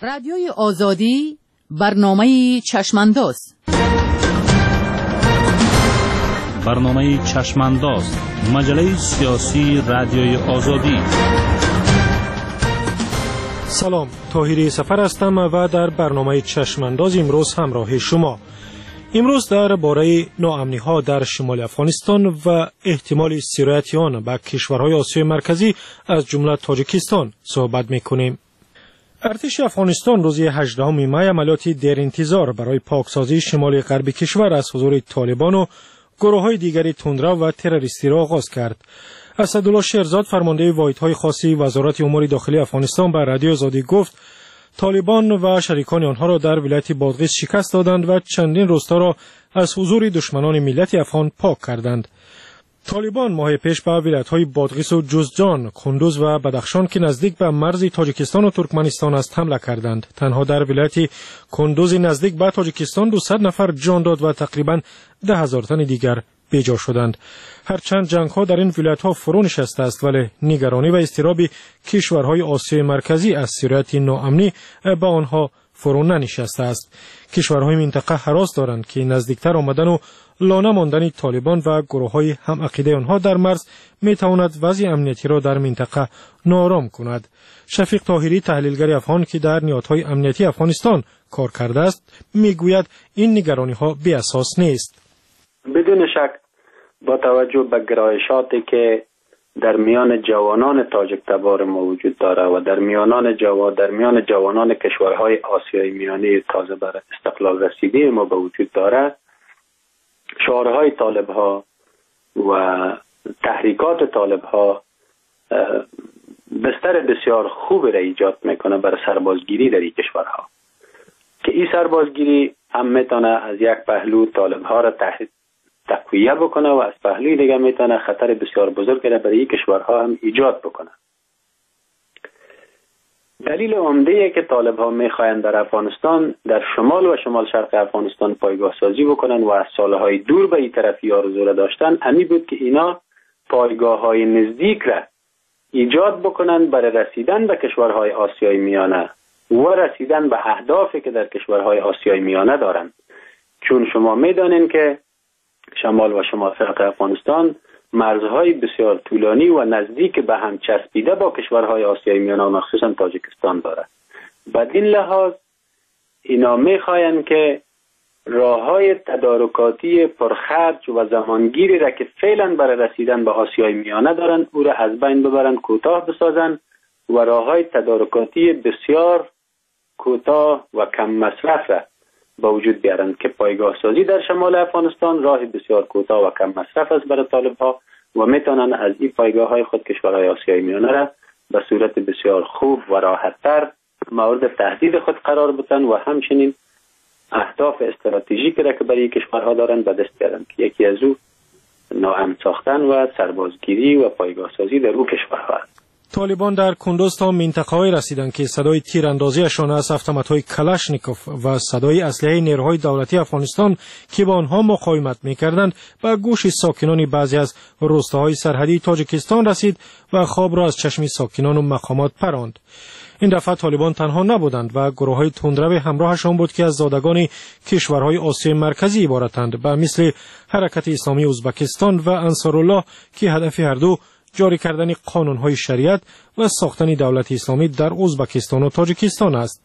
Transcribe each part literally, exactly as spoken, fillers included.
رادیوی آزادی برنامه چشمانداز برنامه چشمانداز مجله سیاسی رادیوی آزادی. سلام، طاهری سفر هستم و در برنامه چشمانداز امروز همراه شما. امروز در باره ناامنی ها در شمال افغانستان و احتمال سرایت آن به کشورهای آسیای مرکزی از جمله تاجیکستان صحبت میکنیم. ارتش افغانستان روز هجدهم می عملیاتی در انتظار برای پاکسازی شمال غربی کشور از حضور طالبان و گروه‌های دیگری تندرو و تروریستی را آغاز کرد. اسدالله شیرزاد فرمانده واحدهای خاصی وزارت امور داخلی افغانستان به رادیو آزادی گفت طالبان و شریکان آنها را در ولایت بادغیس شکست دادند و چندین روستا را از حضور دشمنان ملت افغان پاک کردند. طالبان ماه پیش به ولایت‌های بادغیس و جوزجان، کندوز و بدخشان که نزدیک به مرز تاجیکستان و ترکمنستان است حمله کردند. تنها در ولایت کندوز نزدیک به تاجیکستان دویست نفر جان داد و تقریباً ده هزار تن دیگر بیجا شدند. هرچند جنگ‌ها در این ولایت‌ها فرو نشسته است، ولی نگرانی و اضطراب کشورهای آسیای مرکزی از سرایت ناامنی به آنها فرو ننشسته است. کشورهای منطقه هراس دارند که نزدیکتر آمدن و لانه ماندن طالبان و گروه‌های هم عقیده آنها در مرز می‌تواند وضع امنیتی را در منطقه ناآرام کند. شفیق طاهری تحلیلگر افغان که در نهادهای امنیتی افغانستان کار کرده است میگوید این نگرانی‌ها بی اساس نیست. بدون شک با توجه به گرایشاتی که در میان جوانان تاجیک تبار ما وجود داره و در میانان جوان در میان جوانان کشورهای آسیای میانه تازه بر استقلال رسیده ما به وجود داره، شعارهای طالب‌ها و تحریکات طالب‌ها بستر بسیار خوب را ایجاد میکنه برای سربازگیری در این کشورها که این سربازگیری هم میتونه از یک پهلو طالب‌ها را تحریک تقویه بکنه و از پهلوی دیگه میتونه خطر بسیار بزرگی را برای این کشورها هم ایجاد بکنه. دلیل عمده که طالب‌ها میخواهند در افغانستان در شمال و شمال شرق افغانستان پایگاه سازی بکنن و از سالهای دور به این طرفی آرزو را داشتن همی بود که اینا پایگاه‌های نزدیک را ایجاد بکنن برای رسیدن به کشورهای آسیای میانه و رسیدن به اهدافی که در کشورهای آسیای میانه دارند. چون شما میدانین که شمال و شمال شرق افغانستان مرزهای بسیار طولانی و نزدیک به هم چسبیده با کشورهای آسیای میانه و مخصوصا تاجیکستان دارد. بدین لحاظ اینا میخواین که راههای تدارکاتی پرخرج و زمانگیری را که فعلا برای رسیدن به آسیای میانه دارن او را از بین ببرن، کوتاه بسازن و راههای تدارکاتی بسیار کوتاه و کم مصرف را با وجود بیارند که پایگاه سازی در شمال افغانستان راه بسیار کوتاه و کم مصرف است برای طالب‌ها و میتونن از این پایگاه‌های خود کشورهای آسیای میانه را به صورت بسیار خوب و راحت‌تر مورد تهدید خود قرار بدن و همچنین اهداف استراتژیکی را که برای کشورها دارند به دست بیارند که یکی از او ناامن ساختن و سربازگیری و پایگاه سازی در او کشورها است. طالبان در کندوز تا منطقه‌های رسیدند که صدای تیراندازیشان از اتومات‌های کلاشنیکوف و صدای اسلحه نیروهای دولتی افغانستان که با آنها مقاومت می‌کردند به گوش ساکنان بعضی از روستاهای سرحدی تاجیکستان رسید و خواب را از چشم ساکنان و مقامات پراند. این دفعه طالبان تنها نبودند و گروه‌های تندرو همراهشان بود که از زادگان کشورهای آسیای مرکزی عبارتند، به مثل حرکت اسلامی ازبکستان و انصارالله که هدف هر دو جاری کردن قانون‌های شریعت و ساختن دولت اسلامی در ازبکستان و تاجیکستان است.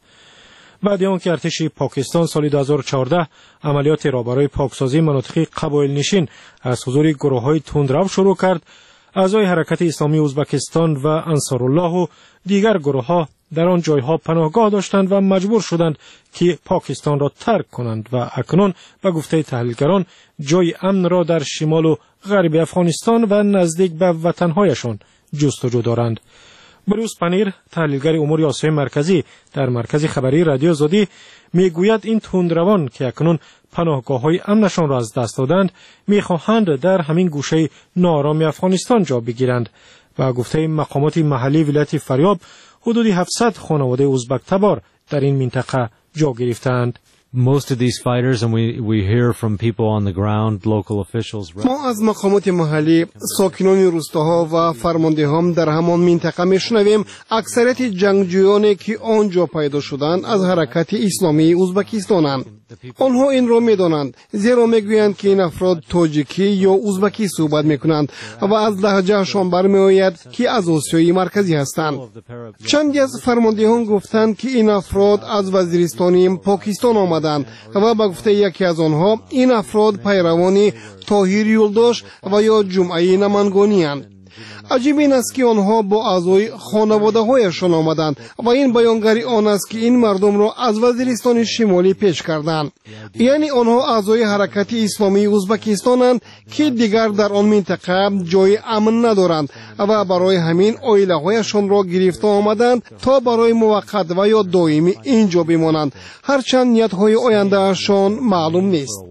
بعد از آنکه ارتش پاکستان سال دو هزار و چهارده عملیات را برای پاکسازی مناطق قبایل نشین از حضور گروه‌های تندرو شروع کرد، اعضای حرکت اسلامی ازبکستان و انصارالله و دیگر گروه‌ها در آن جایها پناهگاه داشتند و مجبور شدند که پاکستان را ترک کنند و اکنون به گفته تحلیلگران جای امن را در شمال و غرب افغانستان و نزدیک به وطنهایشان جستجو دارند. بروس پنیر تحلیلگر امور آسیای مرکزی در مرکز خبری رادیو آزادی میگوید این تندروان که اکنون پناهگاه‌های امنشان را از دست دادند میخواهند در همین گوشه ناآرام افغانستان جا بگیرند و گفته مقامات محلی ولایت فاریاب حدود هفتصد خانواده ازبک تبار در این منطقه جا گرفتند. most of these fighters, and we we hear from people on the ground, local officials. ما از مقامات محلی، ساکنان روستاها و فرماندهان در همان منطقه میشنویم اکثریت جنگجویانی که آنجا پیدا شدند از حرکت اسلامی ازبکستانند. آنها این را میدانند، زیرا میگویند که این افراد تاجیکی یا ازبکی صحبت میکنند و از لهجهشان برمیآید که از آسیای مرکزی هستند. چندی از فرماندهان گفتند که این افراد از وزیرستان پاکستان آمدند و به گفته یکی از آنها این افراد پیروان طاهر یلداش و یا جمعه نمنگانی اند. عجیب این است که آنها با اعضای خانواده هایشان آمدند و این بیانگری آن است که این مردم را از وزیرستان شمالی پیش کردند. یعنی آنها اعضای حرکت اسلامی ازبکستانند که دیگر در آن منطقه جای امن ندارند و برای همین عائله هایشان را گرفته آمدند تا برای موقت و یا دائمی اینجا بمانند، هرچند نیت های آینده اشان معلوم نیست.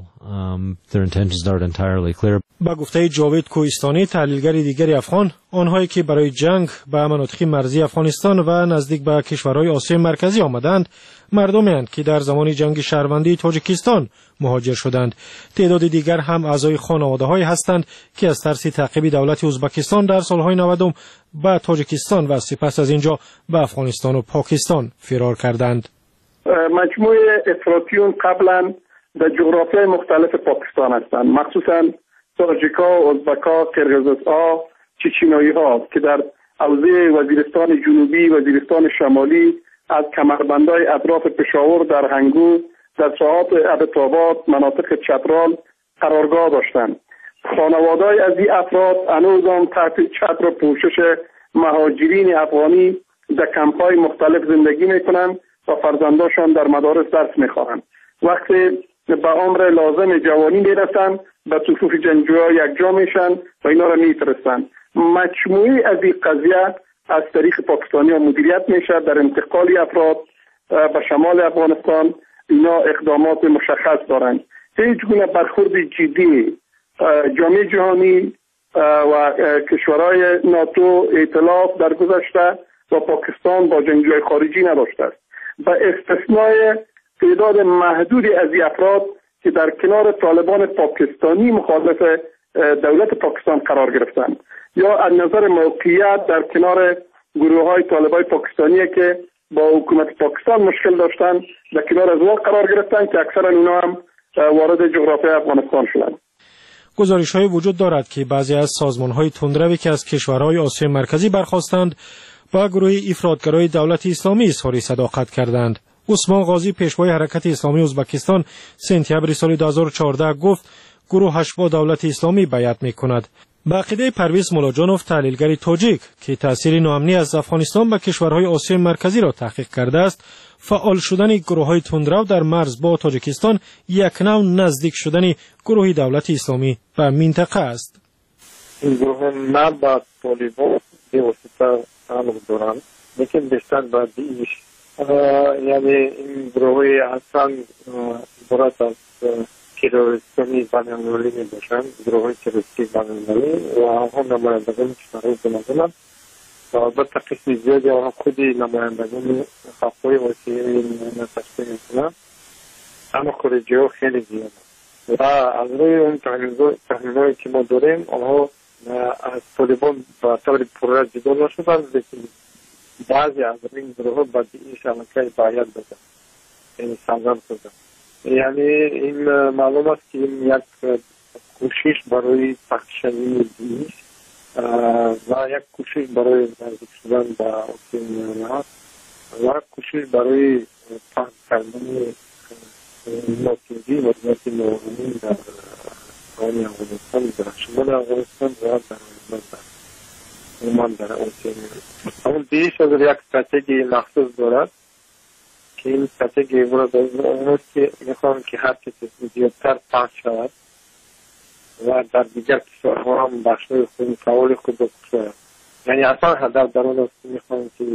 با گفته جاوید کوهستانی، تحلیلگر دیگری افغان، آنهایی که برای جنگ به مناطق مرزی افغانستان و نزدیک به کشورهای آسیای مرکزی آمدند، مردمی اند که در زمان جنگ شهروندی تاجیکستان مهاجر شدند. تعداد دیگر هم اعضای خانواده‌هایی هستند که از ترس تعقیب دولت ازبکستان در سالهای نود به تاجیکستان و سپس از اینجا به افغانستان و پاکستان فرار کردند. مجموعه افراطیون قبلا در جغرافیای مختلف پاکستان هستند، مخصوصا تاجیکا، ازبکا، قرقیزها، چچنایی‌ها که در حوزه وزیرستان جنوبی، وزیرستان شمالی، از کمربندهای اطراف پشاور در هنگو، در ساحات ابتاباد، مناطق چترال قرارگاه داشتند. خانواده‌های از این افراد هنوز هم تحت چتر پوشش مهاجرین افغانی در کمپ‌های مختلف زندگی می‌کنند و فرزندانشان در مدارس درس می‌خوانند. وقتی به عمر لازم جوانی میرسند به صفوف جنگجوها یکجا میشن و اینا را میفرستند. مجموعی از این قضیه از طریق پاکستانی ها مدیریت میشه در انتقال افراد به شمال افغانستان. اینا اقدامات مشخص دارند. هیچ گونه برخورد جدی جامعه جهانی و کشورهای ناتو ائتلاف در گذشته و پاکستان با جنگجوهای خارجی نداشته است، به استثنای تعداد محدودی از این افراد که در کنار طالبان پاکستانی مخالف دولت پاکستان قرار گرفتند یا از نظر موقعیت در کنار گروه های طالبای پاکستانی که با حکومت پاکستان مشکل داشتند در کنار از اون قرار گرفتند که اکثرا اونا هم وارد جغرافیای افغانستان شدند. گزارش‌های وجود دارد که بعضی از سازمان‌های تندروی که از کشورهای آسیای مرکزی برخاستند با گروه افراطگرای دولت اسلامی اظهار صداقت کردند. عثمان غازی، پیشوای حرکت اسلامی ازبکستان، سپتامبر سال دو هزار و چهارده گفت گروهش با دولت اسلامی بیعت می‌کند. به عقیده پرویز مولاجانوف، تحلیلگر تاجیک که تأثیر ناامنی از افغانستان به کشورهای آسیای مرکزی را تحقیق کرده است، فعال شدن گروه‌های تندرو در مرز با تاجیکستان یک نوع نزدیک شدن گروه دولت اسلامی به منطقه است. این گروه نه با طالبان به واسطه تعلق دارند، لیکن بیشتر با دیش، یعنی این گروه اصلا عبارت از تروریستی بین‌المللی می باشند، گروه تروریستی بین‌المللی و آنها نمایندگان کشورهای گوناگون و البته قسم زیادی آنها خودی نمایندگان حقوقی وسیله تشکیل می‌کنند، اما خارجی‌ها خیلی زیاد و از روی اون تحلیل‌هایی که ما داریم آنها از طالبان به طور پررد جدا نشدند، لیکن بعضی از این گروه با این شبکه باید بدن، یعنی سازمان شدن. یعنی این معلوم است که این یک کوشش برای پخشنی دیش و یک کوشش برای نزدیک شدن به آسیای میانه است و کوشش برای پخش کردن ناتوزی و دولت نوانی در آن افغانستان، در شمال افغانستان و در عمان در آسیای میانه. اما دیش از یک استراتژی مخصوص دارد که این استراتژی اون است که میخوان که هر کسی زیادتر پخش شود و در دیگر کشورها هم بخشای خود فعال خود بکشند. یعنی اصلا هدف در اون است که میخوان که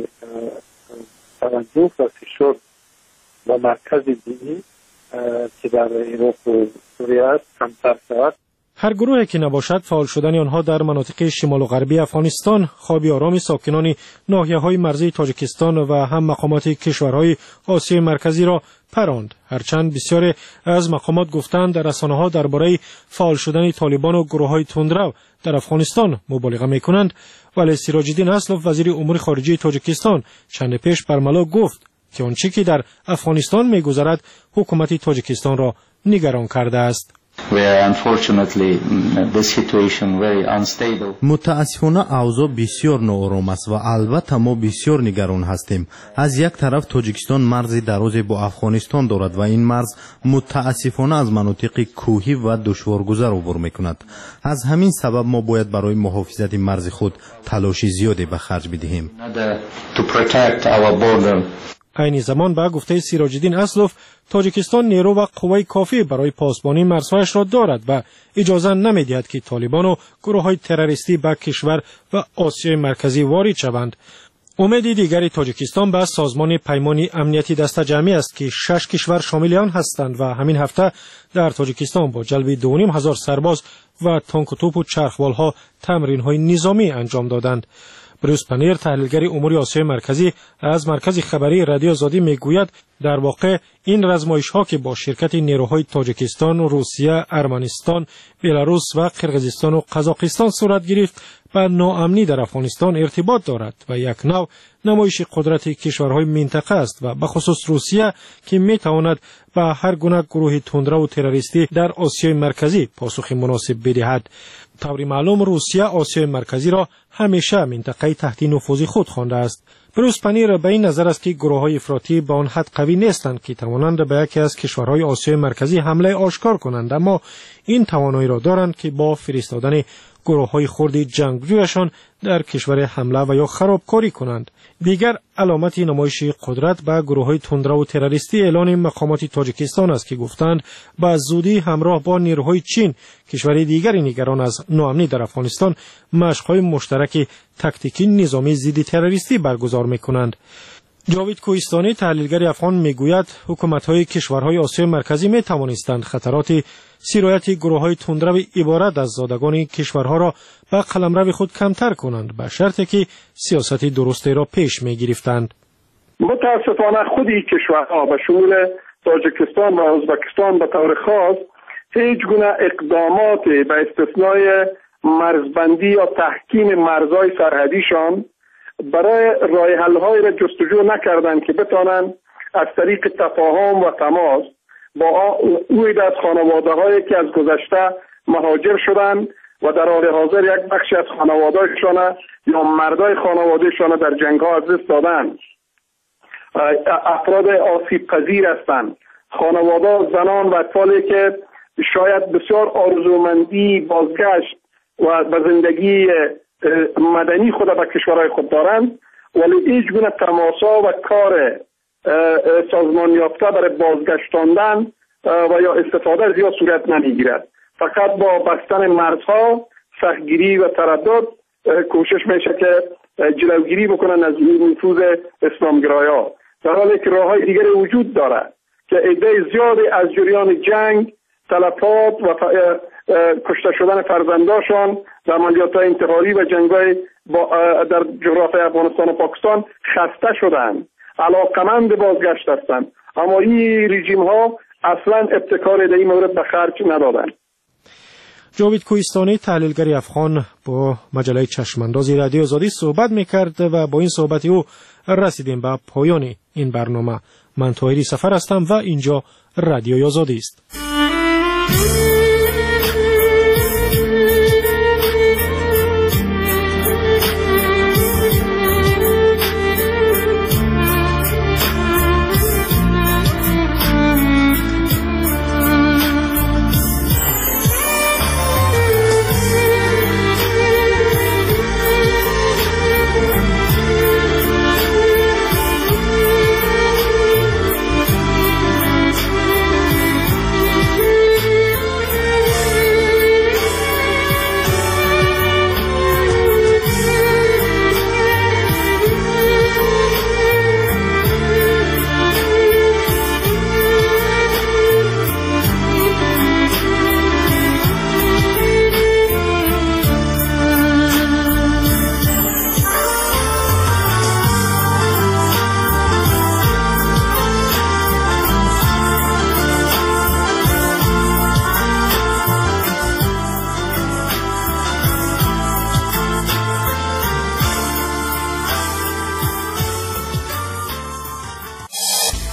توجه و فشار با مرکز دینی که در عراق و سوریه است کمتر شود. هر گروهی که نباشد فعال شدن آنها در مناطق شمال و غربی افغانستان خوابی آرام ساکنان ناحیه‌های مرزی تاجیکستان و هم مقامات کشورهای آسیای مرکزی را پراند. هرچند بسیاری از مقامات گفتند در رسانه‌ها درباره فعال شدن طالبان و گروه‌های تندرو در افغانستان مبالغه می‌کنند، ولی سیراج الدین اسلوف وزیر امور خارجه تاجیکستان چند پیش برملا گفت که آنچه که در افغانستان می‌گذرد حکومت تاجیکستان را نگران کرده است. متاسفانه اوضاع بسیار ناآرام است و البته ما بسیار نگران هستیم. از یک طرف تاجیکستان مرز درازی با افغانستان دارد و این مرز متاسفانه از مناطق کوهی و دشوارگذر عبور میکند. از همین سبب ما باید برای محافظت مرز خود تلاش زیادی به خرج بدهیم. عین زمان به گفته سیراج الدین اسلوف تاجیکستان نیرو و قوای کافی برای پاسبانی مرزهایش را دارد و اجازه نمی‌دهد که طالبان و گروه‌های تروریستی به کشور و آسیای مرکزی وارد شوند. امید دیگری تاجیکستان به سازمان پیمان امنیتی دست جمعی است که شش کشور شامل آن هستند و همین هفته در تاجیکستان با جلب دو و نیم هزار سرباز و تانک و توپ و چرخوال‌ها تمرین‌های نظامی انجام دادند. بروس پنیر تحلیلگر امور آسیای مرکزی از مرکز خبری رادیو آزادی میگوید در واقع این رزمایش‌ها که با شرکت نیروهای تاجیکستان، روسیه، ارمنستان، بلاروس و قرقیزستان و قزاقستان صورت گرفت به ناامنی در افغانستان ارتباط دارد و یک نوع نمایش قدرت کشورهای منطقه است و به خصوص روسیه که میتواند به هر گونه گروه تندرو و تروریستی در آسیای مرکزی پاسخ مناسب بدهد. طوری معلوم روسیه آسیای مرکزی را همیشه منطقه تحت نفوذ خود خوانده است. بروس پنیر به این نظر است که گروه‌های افراطی به آن حد قوی نیستند که توانند به یکی از کشورهای آسیای مرکزی حمله آشکار کنند، اما این توانایی را دارند که با فرستادن گروه‌های خرد جنگجویشان در کشور حمله و یا خرابکاری کنند. دیگر علامت نمایش قدرت به گروه‌های تندرو و تروریستی اعلان مقامات تاجیکستان است که گفتند با زودی همراه با نیروهای چین کشور دیگری نگران از ناامنی در افغانستان مشق‌های مشترک تاکتیکی نظامی ضد تروریستی برگزار می‌کنند. جاوید کوهستانی تحلیلگر افغان میگوید حکومت‌های کشورهای آسیای مرکزی می‌توانستند خطرات سرایت گروه‌های تندرو عبارت از زادگان کشورها را به قلمرو خود کمتر کنند به شرطی که سیاست درستی را پیش می‌گرفتند. متاسفانه خود این کشورها به شمول تاجیکستان و ازبکستان به طور خاص هیچ گونه اقدامات به استثنای مرزبندی یا تحکیم مرزهای سرحدیشان برای راه حل‌های را جستجو نکردند که بتوانند از طریق تفاهم و تماس با اوید از خانواده‌هایی که از گذشته مهاجر شدند و در حال حاضر یک بخشی از خانواده‌شان یا مردای خانواده‌شان در جنگ‌ها از دست دادند. افراد آسیب پذیر هستند. خانواده، زنان و اطفالی که شاید بسیار آرزومندی بازگشت و به زندگی مدنی خود به کشورهای خود دارند، ولی هیچ گونه تماسا و کار سازمان یافته برای بازگشتاندن و یا استفاده زیاد صورت نمیگیرد. فقط با بستن مرزها، سختگیری و تردد کوشش میشه که جلوگیری بکنن از نفوذ اسلامگرایان، در حالی که راههای دیگری وجود دارد که عده زیادی از جریان جنگ، تلفات و کشته شدن فرزنداشان در عملیات‌های انتحاری و جنگ‌های در جغرافیای افغانستان و پاکستان خسته شدند، علاقمند بازگشت هستند، اما این رژیم‌ها اصلا ابتکار در این مورد به خرج ندادند. جاوید کوهستانی تحلیلگر افغان با مجله چشمانداز رادیو آزادی صحبت می‌کرد و با این صحبت او رسیدیم به پایان این برنامه. من طاهری سفر هستم و اینجا رادیو آزادی است.